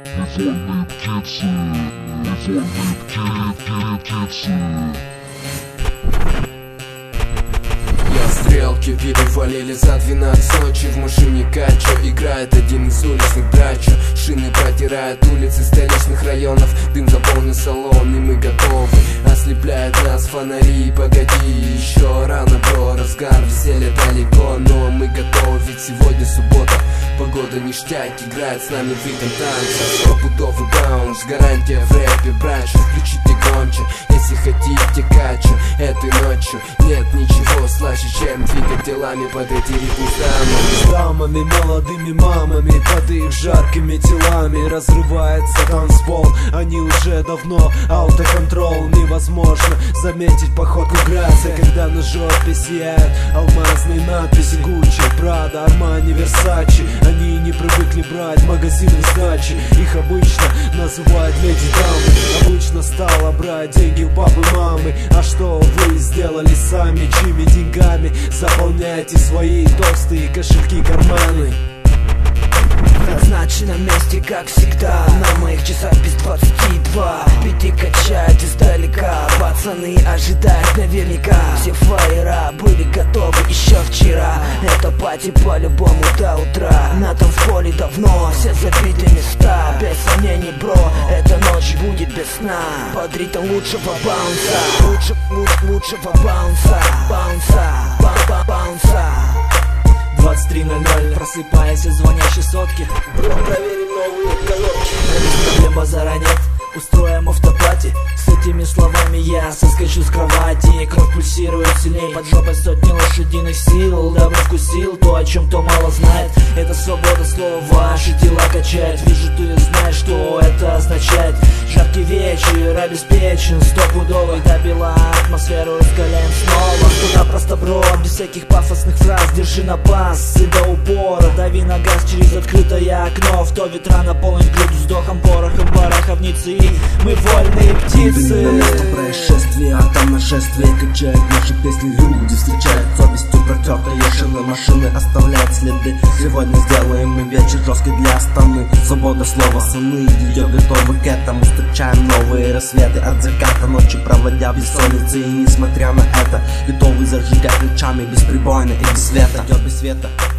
Невольные птицы, невольные птицы. Стрелки перевалили за 12 ночи. В машине качо играет один из уличных драчо. Шины протирают улицы столичных районов. Дым заполнил салон, и мы готовы. Ослепляют нас фонари. Погоди, еще рано, бро, разгар веселья далеко. Но мы готовы, ведь сегодня суббота. Погода ништяк, играет с нами в ритм танца. Стопудовый баунс, гарантия в рэпе, братья. Включите громче, если хотите качо. Этой ночью нет ничего слаще, чем двигать телами под эти ритмы с дамами, молодыми мамами, под их жаркими телами разрывается танцпол. Они уже давно аутоконтрол. Невозможно заметить походку грация, когда на жопе сияют алмазные надписи Гуччи, Прада, Армани, Версачи. Они не привыкли брать магазины сдачи. Их обычно называют леди-дамы. Обычно стало брать деньги у папы, мамы. А что вы сделали сами? Чьими деньгами заполняйте свои толстые кошельки, карманы? Назначено на месте, как всегда. На моих часах без 22. Пяти качают издалека. Пацаны ожидают наверняка. Все фаера были готовы еще вчера. Это пати по-любому до утра. На том в поле давно все забиты места. Без сомнений, бро, эта ночь будет без сна. Под ритм лучшего баунса. Лучшего баунса. Баунса. 23:00, просыпаясь от звонящей сотки. Бро, проверим новые колонки. Проблем базара нет, устроим автопати. С этими словами я соскочу с кровати. Кровь пульсирует сильней, под жопой сотни лошадиных сил. Дабы вкусил то, о чем кто мало знает. Это свобода слова, ваши тела качает. Вижу, ты знаешь, что это означает. Жаркий вечер обеспечен, стопудовый до бела. Атмосферу раскаляем снова. Туда просто, бро, без всяких пафосных фраз. Держи на пас и до упора дави на газ через открытое окно. В то ветра наполнит грудь вздохом, порохом, пороховницы. И мы вольные птицы. На место происшествия, а там нашествие. Качают наши песни, люди встречают совестью протертые шины. Машины оставляют следы. Сегодня сделаем мы вечер жесткий для страны. Свобода слова, сыны ее готовы к этому. Встречаем новые рассветы от заката ночи, проводя в бессоннице. И несмотря на это, готовы зажигать ночами бесперебойно и без света.